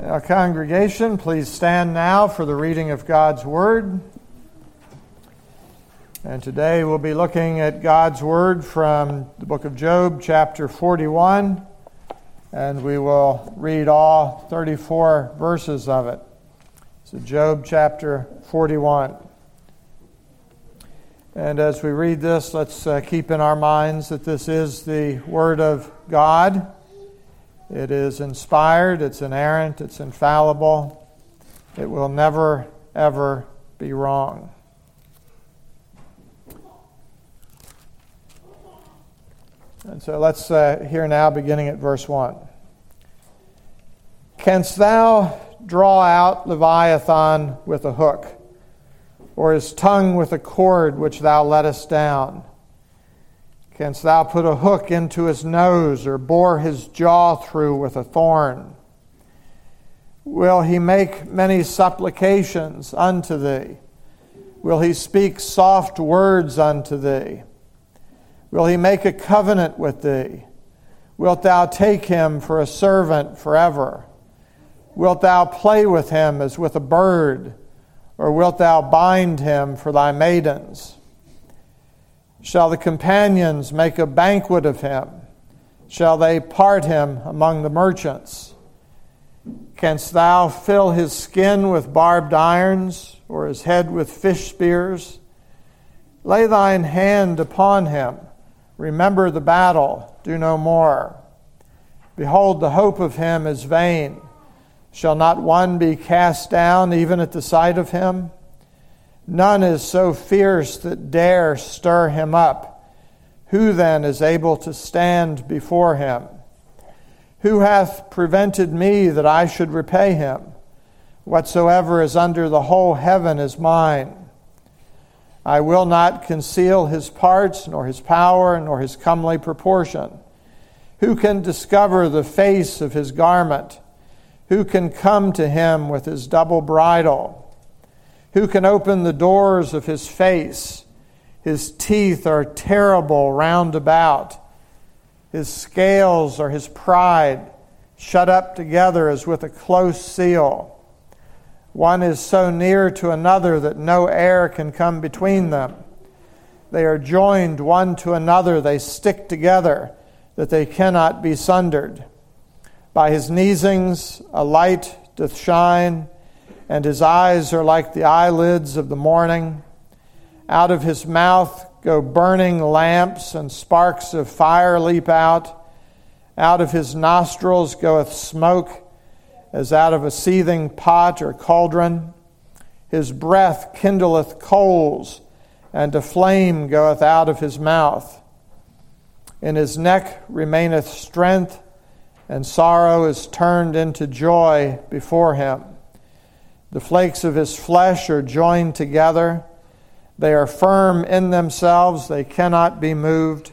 Our congregation, please stand now for the reading of God's Word. And today we'll be looking at God's Word from the book of Job, chapter 41. And we will read all 34 verses of it. So Job chapter 41. And as we read this, let's keep in our minds that this is the Word of God. It is inspired, it's inerrant, it's infallible. It will never, ever be wrong. And so let's hear now, beginning at verse 1. Canst thou draw out Leviathan with a hook, or his tongue with a cord which thou lettest down? Canst thou put a hook into his nose, or bore his jaw through with a thorn? Will he make many supplications unto thee? Will he speak soft words unto thee? Will he make a covenant with thee? Wilt thou take him for a servant forever? Wilt thou play with him as with a bird? Or wilt thou bind him for thy maidens? Shall the companions make a banquet of him? Shall they part him among the merchants? Canst thou fill his skin with barbed irons, or his head with fish spears? Lay thine hand upon him. Remember the battle. Do no more. Behold, the hope of him is vain. Shall not one be cast down even at the sight of him? None is so fierce that dare stir him up. Who then is able to stand before him? Who hath prevented me that I should repay him? Whatsoever is under the whole heaven is mine. I will not conceal his parts, nor his power, nor his comely proportion. Who can discover the face of his garment? Who can come to him with his double bridle? Who can open the doors of his face? His teeth are terrible round about. His scales are his pride, shut up together as with a close seal. One is so near to another that no air can come between them. They are joined one to another, they stick together, that they cannot be sundered. By his neesings a light doth shine, and his eyes are like the eyelids of the morning. Out of his mouth go burning lamps, and sparks of fire leap out. Out of his nostrils goeth smoke, as out of a seething pot or cauldron. His breath kindleth coals, and a flame goeth out of his mouth. In his neck remaineth strength, and sorrow is turned into joy before him. The flakes of his flesh are joined together. They are firm in themselves, they cannot be moved.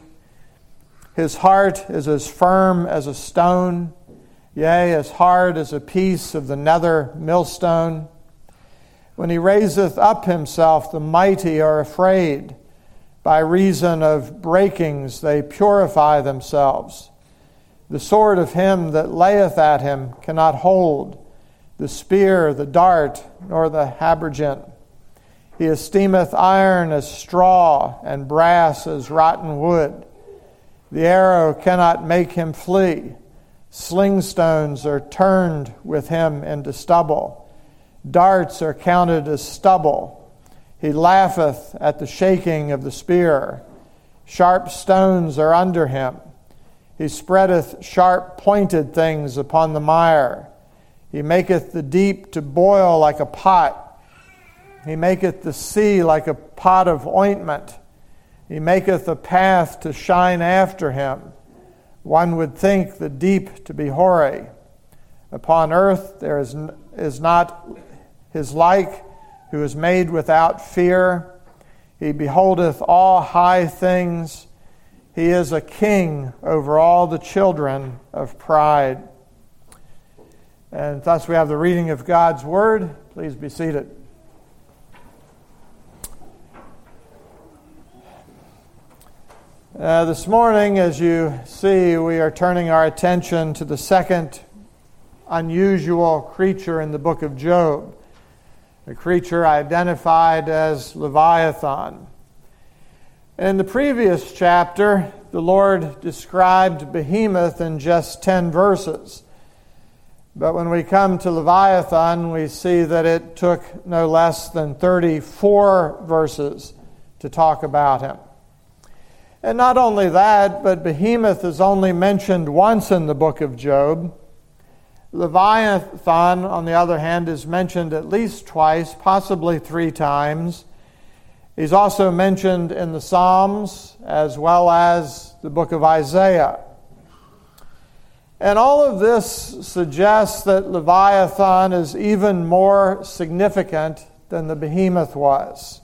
His heart is as firm as a stone, yea, as hard as a piece of the nether millstone. When he raiseth up himself, the mighty are afraid. By reason of breakings they purify themselves. The sword of him that layeth at him cannot hold, the spear, the dart, nor the habergeon. He esteemeth iron as straw, and brass as rotten wood. The arrow cannot make him flee. Slingstones are turned with him into stubble. Darts are counted as stubble. He laugheth at the shaking of the spear. Sharp stones are under him. He spreadeth sharp pointed things upon the mire. He maketh the deep to boil like a pot. He maketh the sea like a pot of ointment. He maketh a path to shine after him. One would think the deep to be hoary. Upon earth there is not his like, who is made without fear. He beholdeth all high things. He is a king over all the children of pride. And thus we have the reading of God's Word. Please be seated. This morning, as you see, we are turning our attention to the second unusual creature in the book of Job, a creature identified as Leviathan. In the previous chapter, the Lord described Behemoth in just 10 verses. But when we come to Leviathan, we see that it took no less than 34 verses to talk about him. And not only that, but Behemoth is only mentioned once in the book of Job. Leviathan, on the other hand, is mentioned at least twice, possibly 3 times. He's also mentioned in the Psalms as well as the book of Isaiah. And all of this suggests that Leviathan is even more significant than the Behemoth was.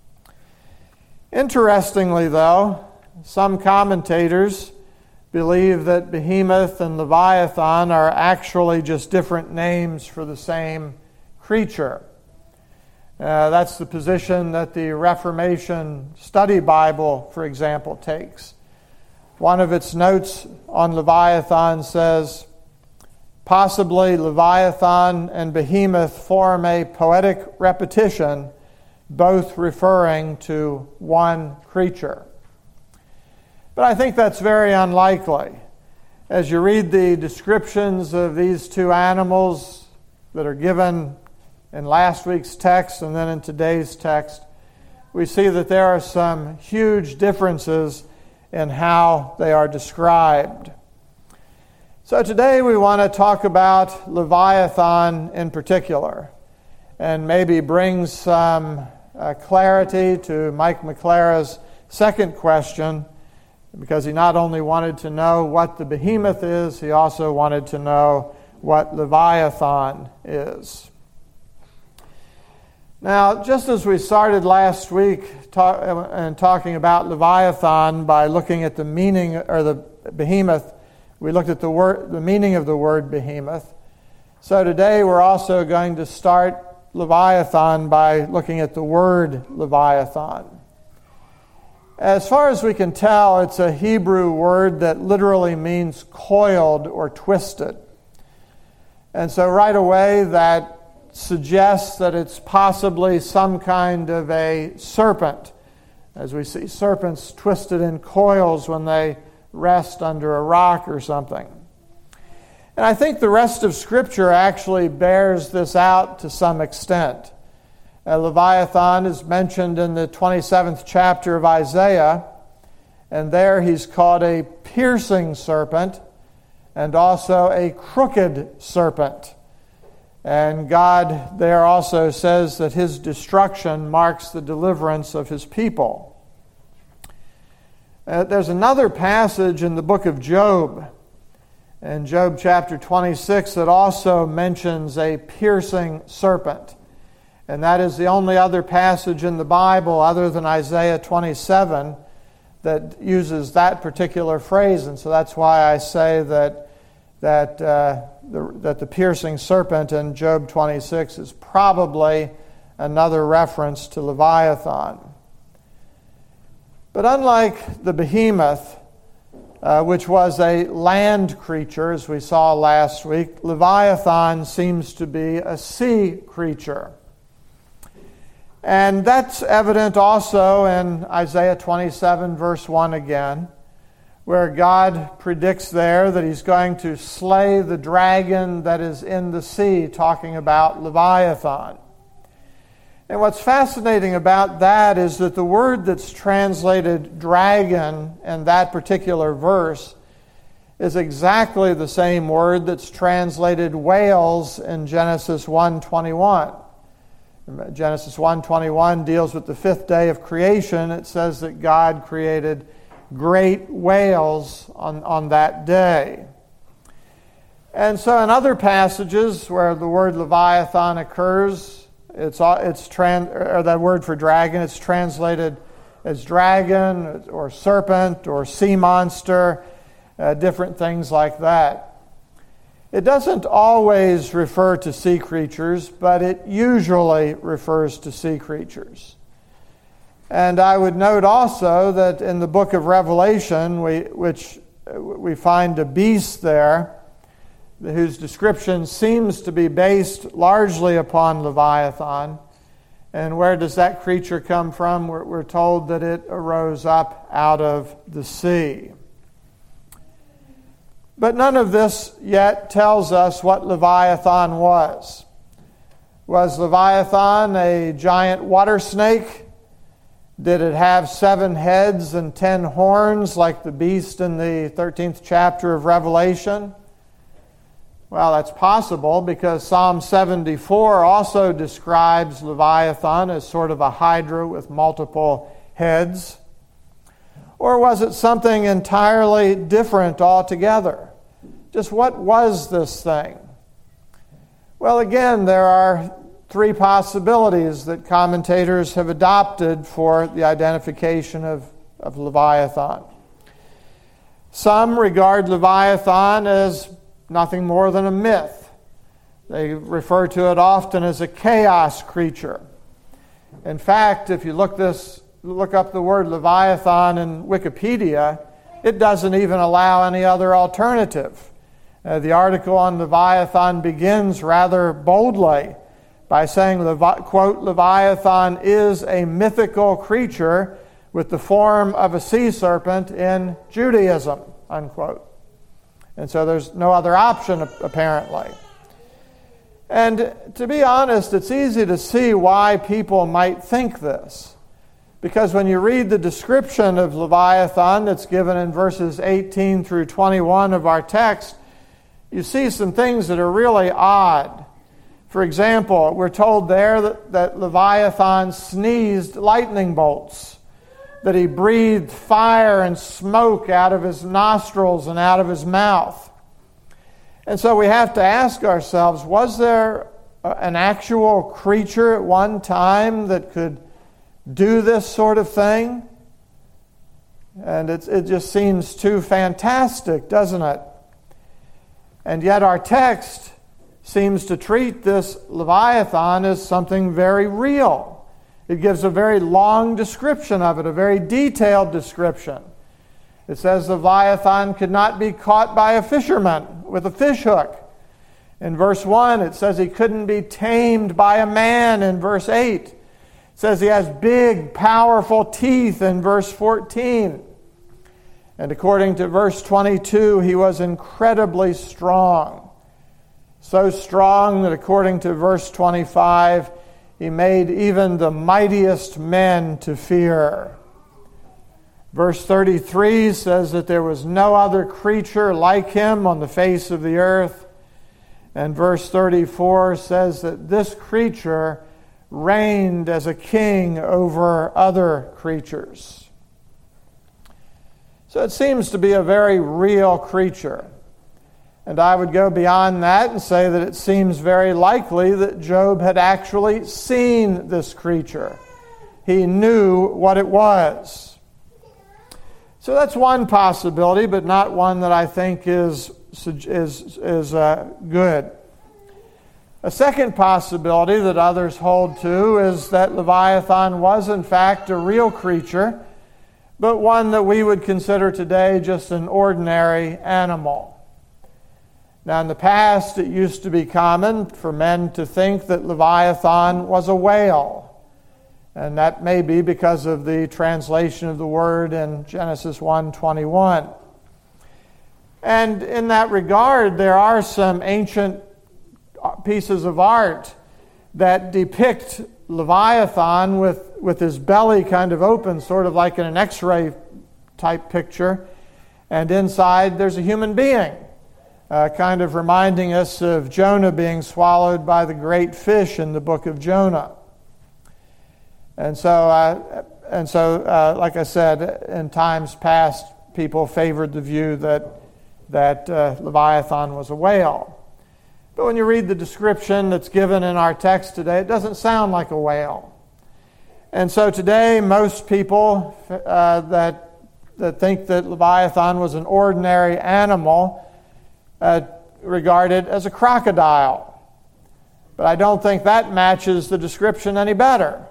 Interestingly, though, some commentators believe that Behemoth and Leviathan are actually just different names for the same creature. That's the position that the Reformation Study Bible, for example, takes. One of its notes on Leviathan says, possibly Leviathan and Behemoth form a poetic repetition, both referring to one creature. But I think that's very unlikely. As you read the descriptions of these two animals that are given in last week's text and then in today's text, we see that there are some huge differences in how they are described. So today we want to talk about Leviathan in particular and maybe bring some clarity to Mike McClara's second question, because he not only wanted to know what the Behemoth is, he also wanted to know what Leviathan is. Now, just as we started last week talking about Leviathan by looking at the meaning, or the Behemoth, we looked at the meaning of the word Behemoth. So today we're also going to start Leviathan by looking at the word Leviathan. As far as we can tell, it's a Hebrew word that literally means coiled or twisted. And so right away that suggests that it's possibly some kind of a serpent, as we see serpents twisted in coils when they rest under a rock or something. And I think the rest of Scripture actually bears this out to some extent. Leviathan is mentioned in the 27th chapter of Isaiah, and there he's called a piercing serpent and also a crooked serpent. And God there also says that his destruction marks the deliverance of his people. There's another passage in the book of Job, in Job chapter 26, that also mentions a piercing serpent. And that is the only other passage in the Bible other than Isaiah 27 that uses that particular phrase. And so that's why I say that the piercing serpent in Job 26 is probably another reference to Leviathan. But unlike the Behemoth, which was a land creature, as we saw last week, Leviathan seems to be a sea creature. And that's evident also in Isaiah 27, verse 1 again, where God predicts there that he's going to slay the dragon that is in the sea, talking about Leviathan. And what's fascinating about that is that the word that's translated dragon in that particular verse is exactly the same word that's translated whales in Genesis 1:21. Genesis 1:21 deals with the 5th day of creation. It says that God created great whales on that day. And so in other passages where the word Leviathan occurs, that word for dragon, it's translated as dragon or serpent or sea monster, different things like that. It doesn't always refer to sea creatures, but it usually refers to sea creatures. And I would note also that in the book of Revelation, which we find a beast there, whose description seems to be based largely upon Leviathan. And where does that creature come from? We're told that it arose up out of the sea. But none of this yet tells us what Leviathan was. Was Leviathan a giant water snake? Did it have 7 heads and 10 horns like the beast in the 13th chapter of Revelation? Well, that's possible because Psalm 74 also describes Leviathan as sort of a hydra with multiple heads. Or was it something entirely different altogether? Just what was this thing? Well, again, there are 3 possibilities that commentators have adopted for the identification of Leviathan. Some regard Leviathan as nothing more than a myth. They refer to it often as a chaos creature. In fact, if you look up the word Leviathan in Wikipedia, it doesn't even allow any other alternative. The article on Leviathan begins rather boldly by saying, quote, Leviathan is a mythical creature with the form of a sea serpent in Judaism, unquote. And so there's no other option, apparently. And to be honest, it's easy to see why people might think this. Because when you read the description of Leviathan that's given in verses 18 through 21 of our text, you see some things that are really odd. For example, we're told there that Leviathan sneezed lightning bolts, that he breathed fire and smoke out of his nostrils and out of his mouth. And so we have to ask ourselves, was there an actual creature at one time that could do this sort of thing? And it just seems too fantastic, doesn't it? And yet our text seems to treat this Leviathan as something very real. It gives a very long description of it, a very detailed description. It says Leviathan could not be caught by a fisherman with a fish hook. In verse 1, it says he couldn't be tamed by a man in verse 8. It says he has big, powerful teeth in verse 14. And according to verse 22, he was incredibly strong. So strong that according to verse 25, he made even the mightiest men to fear. Verse 33 says that there was no other creature like him on the face of the earth. And verse 34 says that this creature reigned as a king over other creatures. So it seems to be a very real creature. And I would go beyond that and say that it seems very likely that Job had actually seen this creature. He knew what it was. So that's one possibility, but not one that I think is good. A second possibility that others hold to is that Leviathan was in fact a real creature, but one that we would consider today just an ordinary animal. Now, in the past, it used to be common for men to think that Leviathan was a whale. And that may be because of the translation of the word in Genesis 1:21. And in that regard, there are some ancient pieces of art that depict Leviathan with his belly kind of open, sort of like in an X-ray type picture. And inside there's a human being, kind of reminding us of Jonah being swallowed by the great fish in the book of Jonah. And so, like I said, in times past, people favored the view that Leviathan was a whale. But when you read the description that's given in our text today, it doesn't sound like a whale. And so today, most people that think that Leviathan was an ordinary animal regard it as a crocodile. But I don't think that matches the description any better.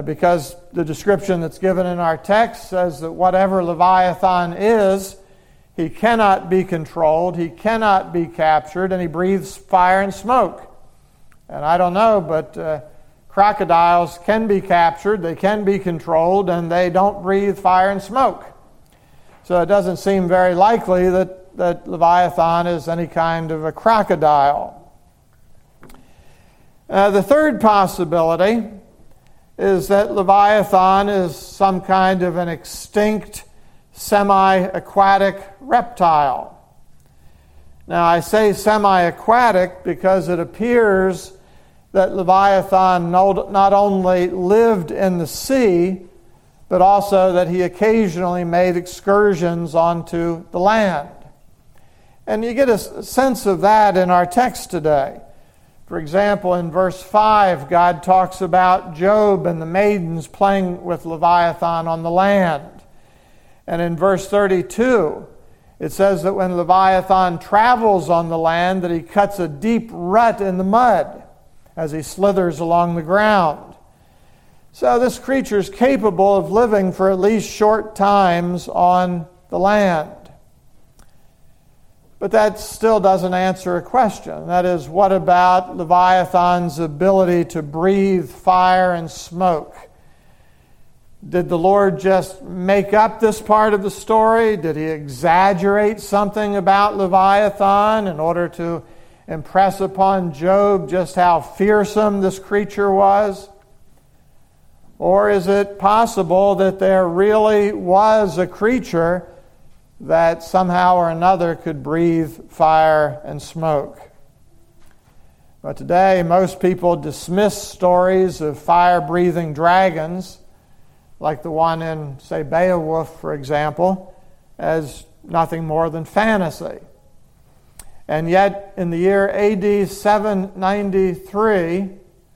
Because the description that's given in our text says that whatever Leviathan is, He cannot be controlled. He cannot be captured, and he breathes fire and smoke. And I don't know, but crocodiles can be captured, they can be controlled, and they don't breathe fire and smoke. So it doesn't seem very likely that Leviathan is any kind of a crocodile. The third possibility is that Leviathan is some kind of an extinct semi-aquatic reptile. Now, I say semi-aquatic because it appears that Leviathan not only lived in the sea, but also that he occasionally made excursions onto the land. And you get a sense of that in our text today. For example, in verse 5, God talks about Job and the maidens playing with Leviathan on the land. And in verse 32, it says that when Leviathan travels on the land, that he cuts a deep rut in the mud as he slithers along the ground. So this creature is capable of living for at least short times on the land. But that still doesn't answer a question. That is, what about Leviathan's ability to breathe fire and smoke? Did the Lord just make up this part of the story? Did he exaggerate something about Leviathan in order to impress upon Job just how fearsome this creature was? Or is it possible that there really was a creature that somehow or another could breathe fire and smoke? But today, most people dismiss stories of fire-breathing dragons, like the one in, say, Beowulf, for example, as nothing more than fantasy. And yet, in the year AD 793,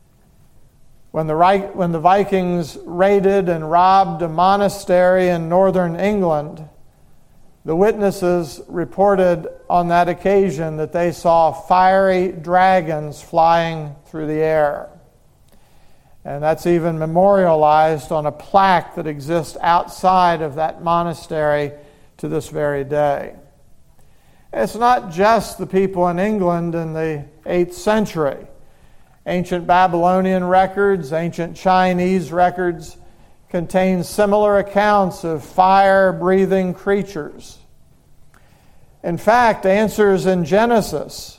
when the Vikings raided and robbed a monastery in northern England, the witnesses reported on that occasion that they saw fiery dragons flying through the air. And that's even memorialized on a plaque that exists outside of that monastery to this very day. It's not just the people in England in the 8th century. Ancient Babylonian records, ancient Chinese records contain similar accounts of fire-breathing creatures. In fact, Answers in Genesis,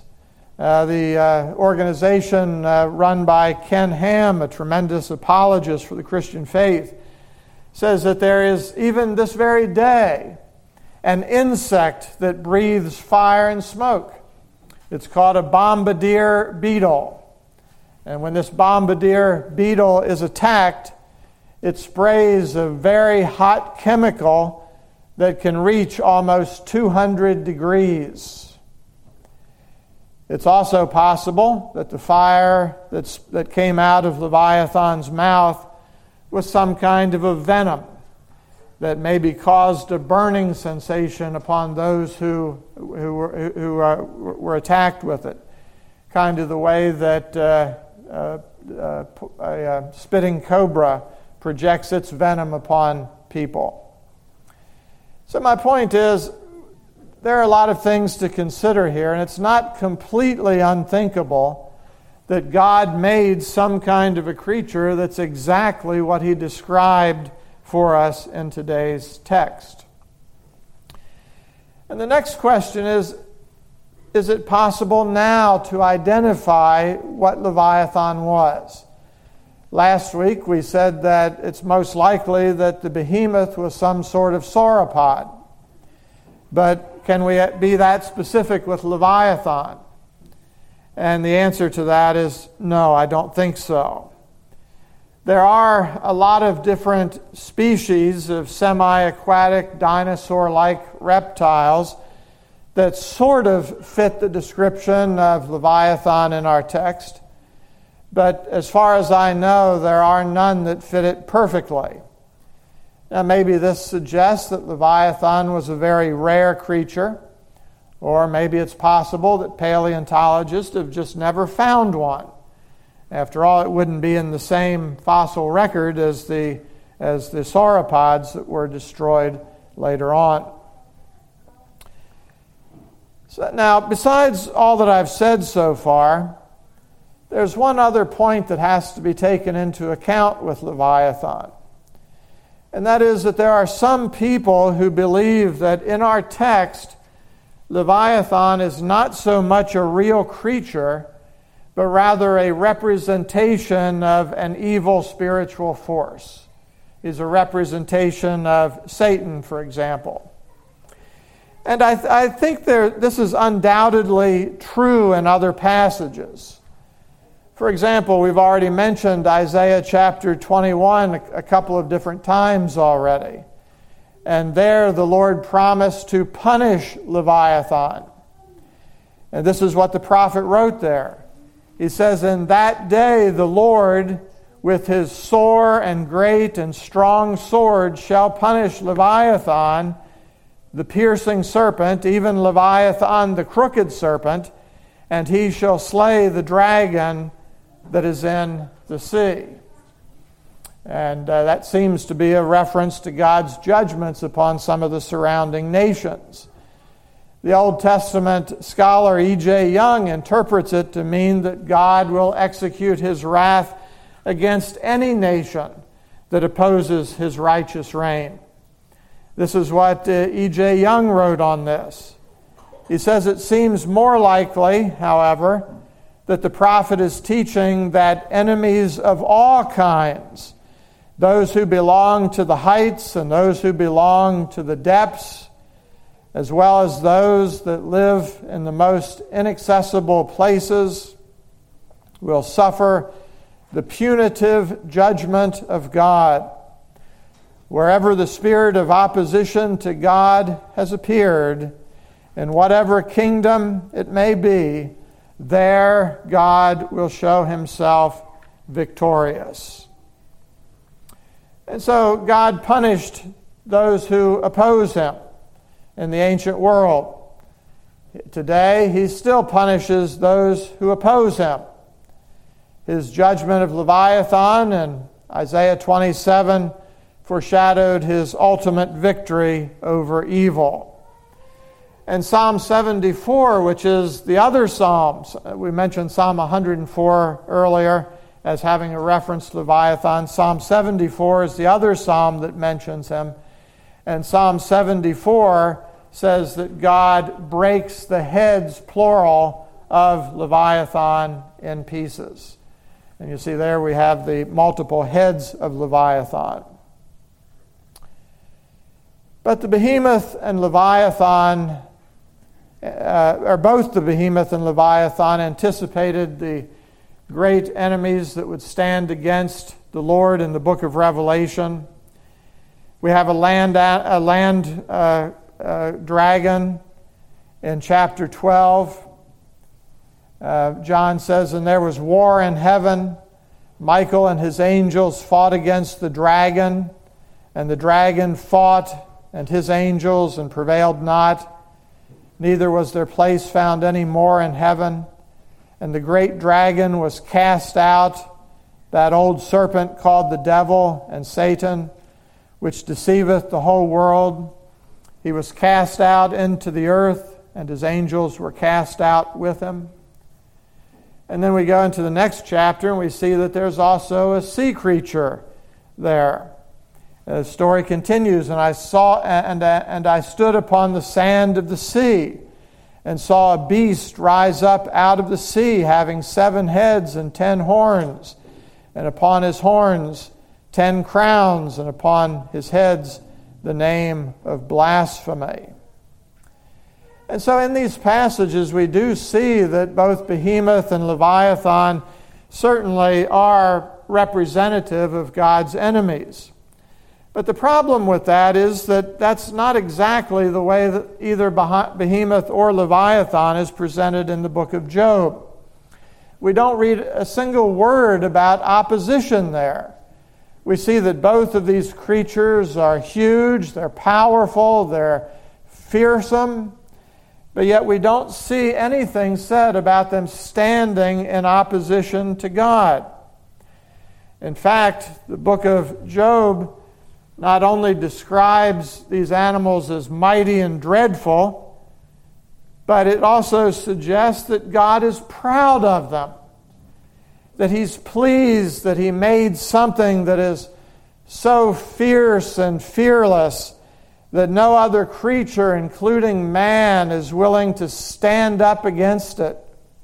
the organization run by Ken Ham, a tremendous apologist for the Christian faith, says that there is, even this very day, an insect that breathes fire and smoke. It's called a bombardier beetle. And when this bombardier beetle is attacked, it sprays a very hot chemical that can reach almost 200 degrees. It's also possible that the fire that came out of Leviathan's mouth was some kind of a venom that maybe caused a burning sensation upon those who were attacked with it, kind of the way that a spitting cobra projects its venom upon people. So my point is, there are a lot of things to consider here, and it's not completely unthinkable that God made some kind of a creature that's exactly what he described for us in today's text. And the next question is it possible now to identify what Leviathan was? Last week we said that it's most likely that the behemoth was some sort of sauropod. But can we be that specific with Leviathan? And the answer to that is no, I don't think so. There are a lot of different species of semi-aquatic, dinosaur-like reptiles that sort of fit the description of Leviathan in our text. But as far as I know, there are none that fit it perfectly. Now, maybe this suggests that Leviathan was a very rare creature, or maybe it's possible that paleontologists have just never found one. After all, it wouldn't be in the same fossil record as the sauropods that were destroyed later on. So now, besides all that I've said so far, there's one other point that has to be taken into account with Leviathan. And that is that there are some people who believe that in our text, Leviathan is not so much a real creature, but rather a representation of an evil spiritual force. He's a representation of Satan, for example. And I think this is undoubtedly true in other passages. For example, we've already mentioned Isaiah chapter 21 a couple of different times already. And there the Lord promised to punish Leviathan. And this is what the prophet wrote there. He says, "In that day the Lord, with his sore and great and strong sword, shall punish Leviathan, the piercing serpent, even Leviathan, the crooked serpent, and he shall slay the dragon that is in the sea." And that seems to be a reference to God's judgments upon some of the surrounding nations. The Old Testament scholar E.J. Young interprets it to mean that God will execute his wrath against any nation that opposes his righteous reign. This is what E.J. Young wrote on this. He says it seems more likely, however, that the prophet is teaching that enemies of all kinds, those who belong to the heights and those who belong to the depths, as well as those that live in the most inaccessible places, will suffer the punitive judgment of God. Wherever the spirit of opposition to God has appeared, in whatever kingdom it may be, there God will show himself victorious. And so God punished those who oppose him in the ancient world. Today, he still punishes those who oppose him. His judgment of Leviathan in Isaiah 27 foreshadowed his ultimate victory over evil. And Psalm 74, which is the other Psalms, we mentioned Psalm 104 earlier as having a reference to Leviathan. Psalm 74 is the other Psalm that mentions him. And Psalm 74 says that God breaks the heads, plural, of Leviathan in pieces. And you see there we have the multiple heads of Leviathan. But the behemoth and Leviathan, or both the behemoth and Leviathan, anticipated the great enemies that would stand against the Lord in the book of Revelation. We have a land dragon in chapter 12. John says, "And there was war in heaven. Michael and his angels fought against the dragon, and the dragon fought and his angels and prevailed not. Neither was their place found any more in heaven. And the great dragon was cast out, that old serpent called the devil and Satan, which deceiveth the whole world. He was cast out into the earth, and his angels were cast out with him." And then we go into the next chapter, and we see that there's also a sea creature there. The story continues, "And I saw, and I stood upon the sand of the sea, and saw a beast rise up out of the sea, having 7 heads and 10 horns, and upon his horns 10 crowns, and upon his heads the name of blasphemy." And so in these passages we do see that both Behemoth and Leviathan certainly are representative of God's enemies. But the problem with that is that that's not exactly the way that either Behemoth or Leviathan is presented in the book of Job. We don't read a single word about opposition there. We see that both of these creatures are huge, they're powerful, they're fearsome, but yet we don't see anything said about them standing in opposition to God. In fact, the book of Job not only describes these animals as mighty and dreadful, but it also suggests that God is proud of them, that He's pleased that He made something that is so fierce and fearless that no other creature, including man, is willing to stand up against it.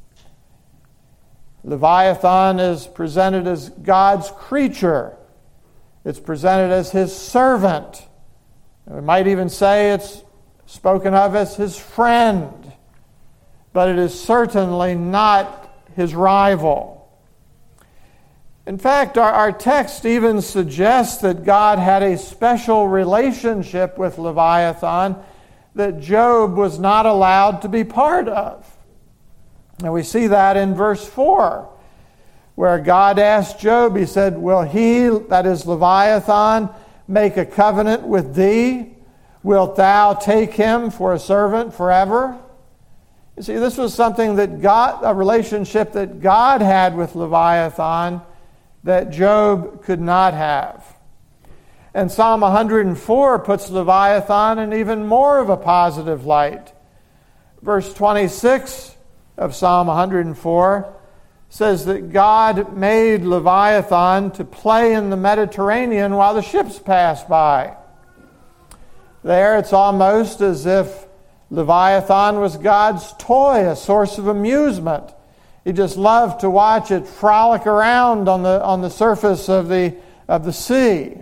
Leviathan is presented as God's creature. It's presented as His servant. We might even say it's spoken of as His friend, but it is certainly not His rival. In fact, our text even suggests that God had a special relationship with Leviathan that Job was not allowed to be part of. And we see that in verse 4, where God asked Job, He said, "Will he," that is Leviathan, "make a covenant with thee? Wilt thou take him for a servant forever?" You see, this was something that a relationship that God had with Leviathan that Job could not have. And Psalm 104 puts Leviathan in even more of a positive light. Verse 26 of Psalm 104 says that God made Leviathan to play in the Mediterranean while the ships passed by. There it's almost as if Leviathan was God's toy, a source of amusement. He just loved to watch it frolic around on the surface of the sea.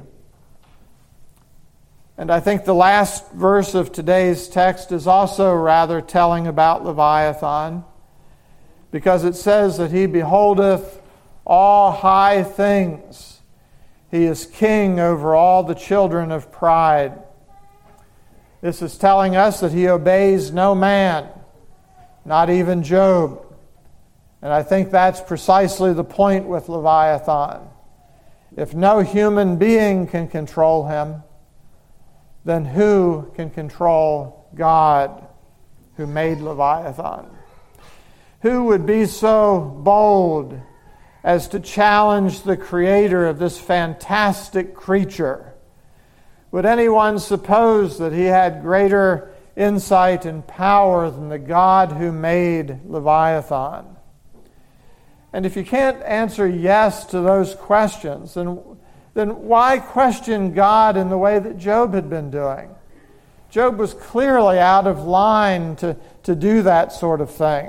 And I think the last verse of today's text is also rather telling about Leviathan, because it says that he beholdeth all high things. He is king over all the children of pride. This is telling us that he obeys no man, not even Job. And I think that's precisely the point with Leviathan. If no human being can control him, then who can control God who made Leviathan? Who would be so bold as to challenge the creator of this fantastic creature? Would anyone suppose that he had greater insight and power than the God who made Leviathan? And if you can't answer yes to those questions, then why question God in the way that Job had been doing? Job was clearly out of line to do that sort of thing.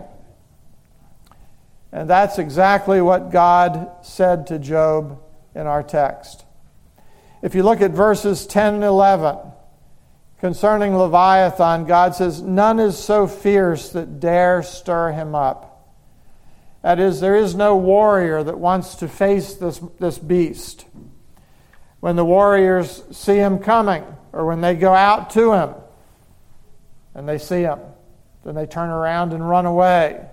And that's exactly what God said to Job in our text. If you look at verses 10 and 11, concerning Leviathan, God says, "None is so fierce that dare stir him up." That is, there is no warrior that wants to face this beast. When the warriors see him coming, or when they go out to him and they see him, then they turn around and run away.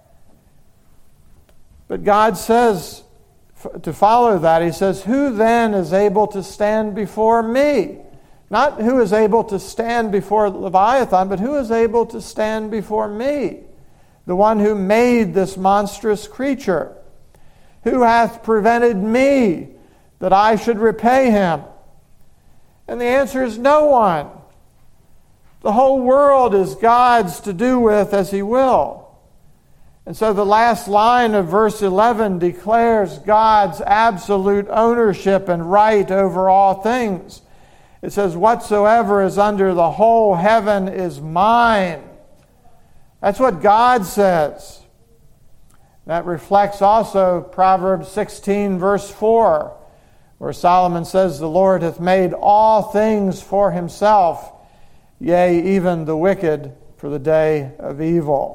But God says, to follow that, He says, "Who then is able to stand before me?" Not who is able to stand before Leviathan, but who is able to stand before me, the one who made this monstrous creature? Who hath prevented me that I should repay him? And the answer is no one. The whole world is God's to do with as He will. And so the last line of verse 11 declares God's absolute ownership and right over all things. It says, "Whatsoever is under the whole heaven is mine." That's what God says. That reflects also Proverbs 16, verse 4, where Solomon says, "The Lord hath made all things for Himself, yea, even the wicked for the day of evil."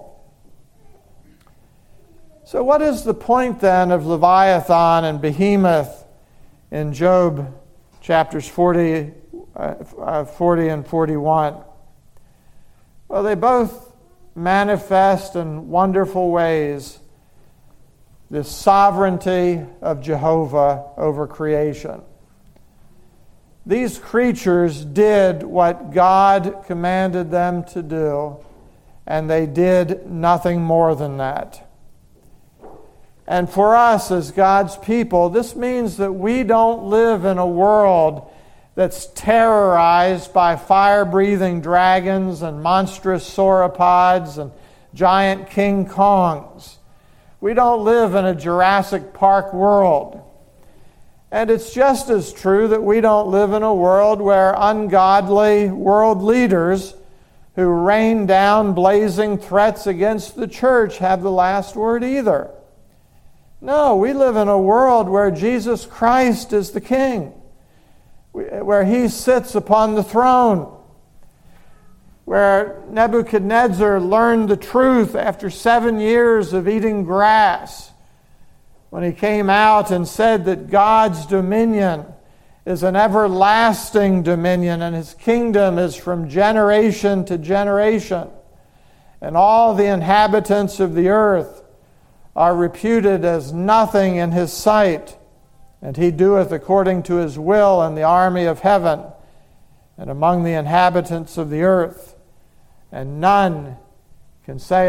So what is the point then of Leviathan and Behemoth in Job chapters 40 and 41? Well, they both manifest in wonderful ways the sovereignty of Jehovah over creation. These creatures did what God commanded them to do, and they did nothing more than that. And for us as God's people, this means that we don't live in a world that's terrorized by fire-breathing dragons and monstrous sauropods and giant King Kongs. We don't live in a Jurassic Park world. And it's just as true that we don't live in a world where ungodly world leaders who rain down blazing threats against the church have the last word either. No, we live in a world where Jesus Christ is the King, where He sits upon the throne, where Nebuchadnezzar learned the truth after 7 years of eating grass, when he came out and said that God's dominion is an everlasting dominion and His kingdom is from generation to generation, and all the inhabitants of the earth are reputed as nothing in His sight, and He doeth according to His will in the army of heaven and among the inhabitants of the earth, and none can stay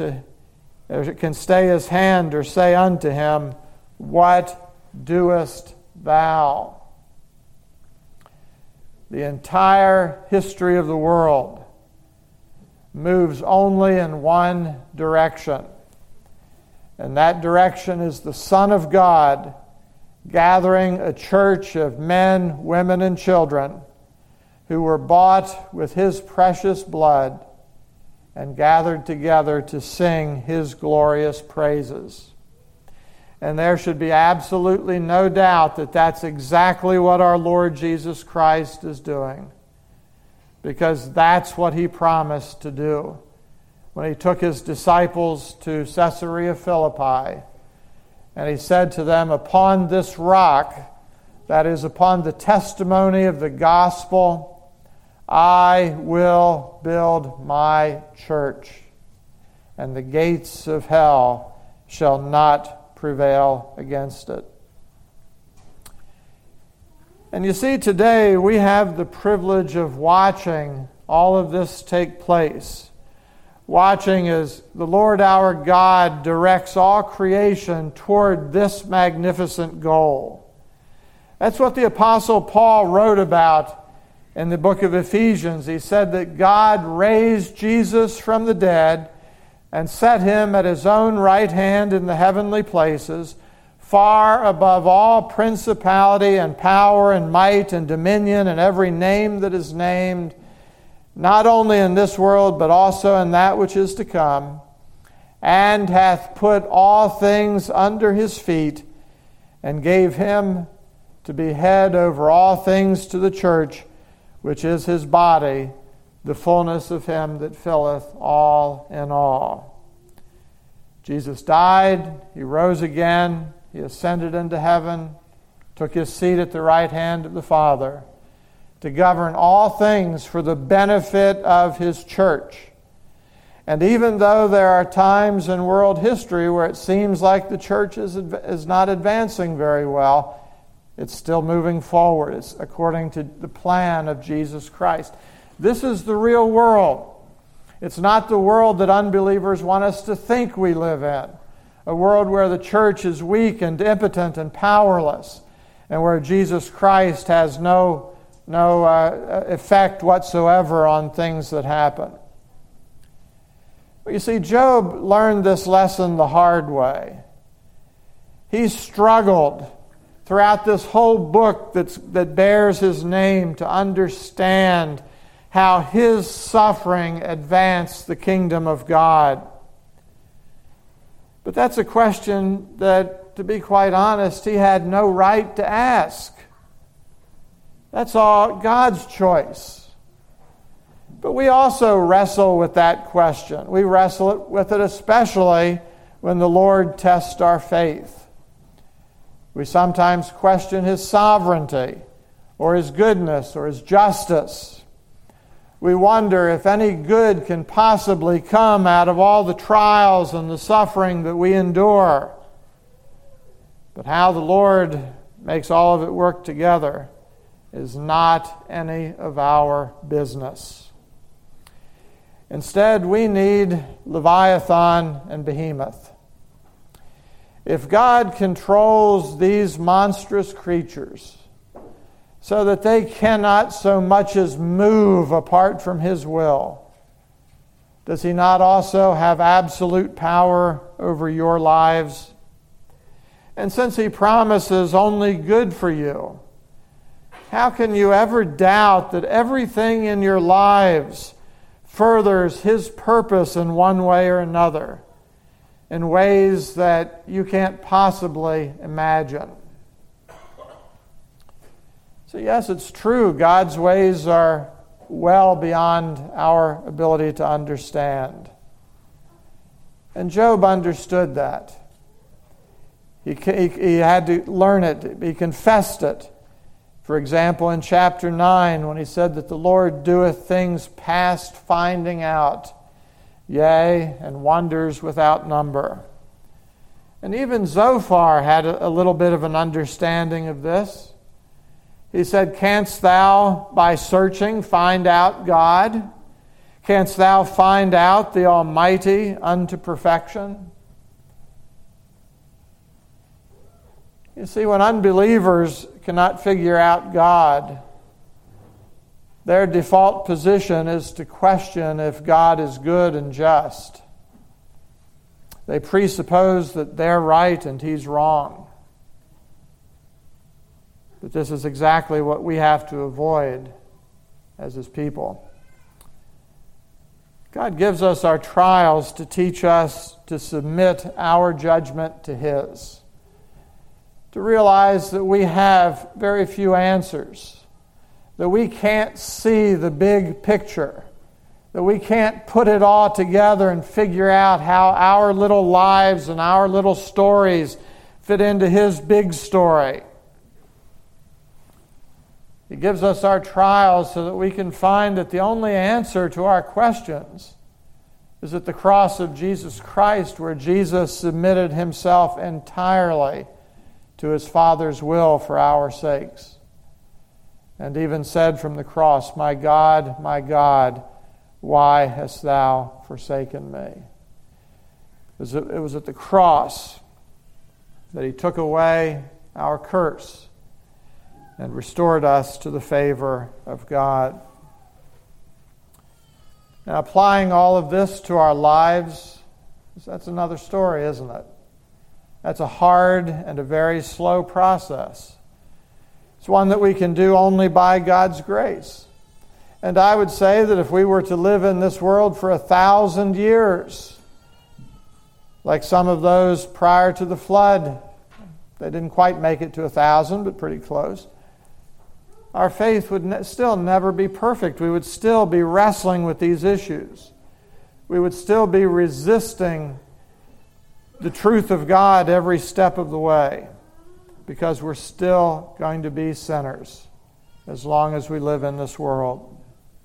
His hand or say unto Him, What doest thou? The entire history of the world moves only in one direction, and that direction is the Son of God gathering a church of men, women, and children who were bought with His precious blood and gathered together to sing His glorious praises. And there should be absolutely no doubt that that's exactly what our Lord Jesus Christ is doing, because that's what He promised to do when He took His disciples to Caesarea Philippi. And He said to them, Upon this rock, that is, upon the testimony of the gospel, I will build my church, and the gates of hell shall not prevail against it. And you see, today we have the privilege of watching all of this take place. Watching as the Lord our God directs all creation toward this magnificent goal. That's what the Apostle Paul wrote about in the book of Ephesians. He said that God raised Jesus from the dead and set Him at His own right hand in the heavenly places, far above all principality and power and might and dominion and every name that is named, not only in this world but also in that which is to come, and hath put all things under His feet, and gave Him to be head over all things to the church, which is His body, the fullness of Him that filleth all in all. Jesus died, He rose again, He ascended into heaven, took His seat at the right hand of the Father, to govern all things for the benefit of His church. And even though there are times in world history where it seems like the church is not advancing very well, it's still moving forward. It's according to the plan of Jesus Christ. This is the real world. It's not the world that unbelievers want us to think we live in. A world where the church is weak and impotent and powerless, and where Jesus Christ has no effect whatsoever on things that happen. But you see, Job learned this lesson the hard way. He struggled throughout this whole book that bears his name to understand how his suffering advanced the kingdom of God. But that's a question that, to be quite honest, he had no right to ask. That's all God's choice. But we also wrestle with that question. We wrestle with it especially when the Lord tests our faith. We sometimes question His sovereignty, or His goodness, or His justice. We wonder if any good can possibly come out of all the trials and the suffering that we endure. But how the Lord makes all of it work together is not any of our business. Instead, we need Leviathan and Behemoth. If God controls these monstrous creatures, so that they cannot so much as move apart from His will? Does He not also have absolute power over your lives? And since He promises only good for you, how can you ever doubt that everything in your lives furthers His purpose in one way or another, in ways that you can't possibly imagine? So yes, it's true, God's ways are well beyond our ability to understand. And Job understood that. He had to learn it. He confessed it. For example, in chapter 9, when he said that the Lord doeth things past finding out, yea, and wonders without number. And even Zophar had a little bit of an understanding of this. He said, "Canst thou by searching find out God? Canst thou find out the Almighty unto perfection?" You see, when unbelievers cannot figure out God, their default position is to question if God is good and just. They presuppose that they're right and He's wrong. But this is exactly what we have to avoid as His people. God gives us our trials to teach us to submit our judgment to His. To realize that we have very few answers, that we can't see the big picture, that we can't put it all together and figure out how our little lives and our little stories fit into His big story. He gives us our trials so that we can find that the only answer to our questions is at the cross of Jesus Christ, where Jesus submitted Himself entirely to His Father's will for our sakes, and even said from the cross, my God, why hast Thou forsaken me?" It was at the cross that He took away our curse and restored us to the favor of God. Now, applying all of this to our lives, that's another story, isn't it? That's a hard and a very slow process. It's one that we can do only by God's grace. And I would say that if we were to live in this world for 1,000 years, like some of those prior to the flood, they didn't quite make it to 1,000, but pretty close, our faith would still never be perfect. We would still be wrestling with these issues. We would still be resisting the truth of God every step of the way, because we're still going to be sinners as long as we live in this world.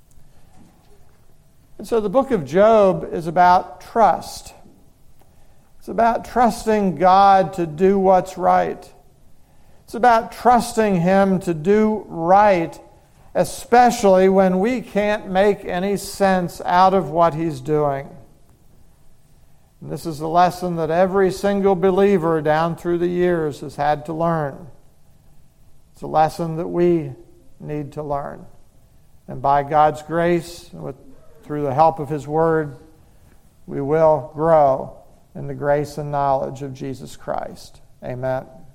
And so the book of Job is about trust. It's about trusting God to do what's right. It's about trusting Him to do right, especially when we can't make any sense out of what He's doing. And this is the lesson that every single believer down through the years has had to learn. It's a lesson that we need to learn. And by God's grace, through the help of His Word, we will grow in the grace and knowledge of Jesus Christ. Amen.